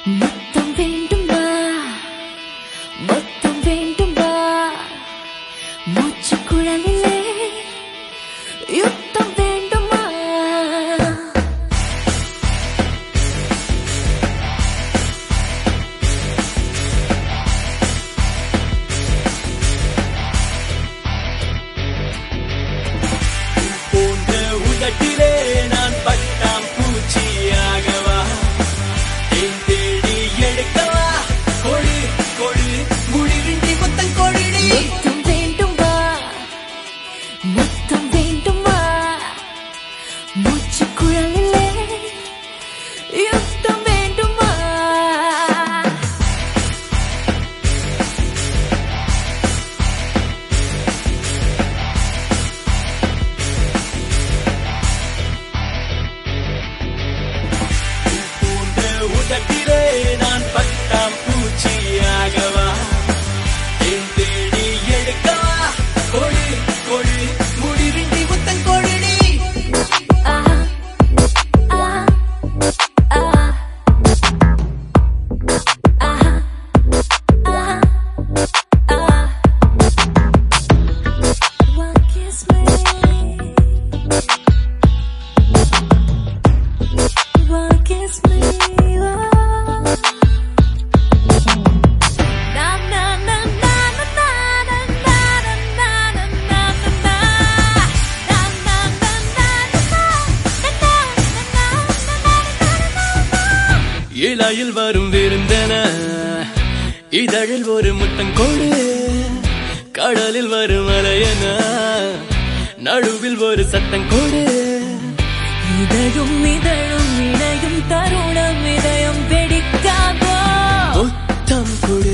முத்தம் வேண்டுமா முத்தம் வேண்டுமா மூச்சு குழலிலே யுத்தம் வேண்டுமா போன்ற உதட்டிலே நான் பட்டாம் பூச்சியாகவா தேன் தேடி எடுக்கவா கொடு கொடு முடிவின்றி முத்தம் கொடிடி முத்தம் வேண்டுமா முத்தம் வேண்டுமா மூச்சு குழலிலே யுத்தம் வேண்டுமா போன்ற உதட்டிலே நான் பட்டாம் பூச்சியாகவா தேன் தேடி எடுக்கவா கொடு கொடு முடிவின்றி முத்தம் கொடிடி ஆஹா ஆஹா ஆஹா ஆஹா ஆஹா ஆஹா One kiss me One kiss me Na na na na na na na na na na na na na na இலையில் வரும் விருந்தன இதழில் ஒரு முத்தம் கொடு கடலில் வரும் அலையன நடுவில் ஒரு சத்தம் கொடு இதழும் இதழும் இணையும் தருணம் இதயம் வெடிக்காதோ முத்தம் கொடு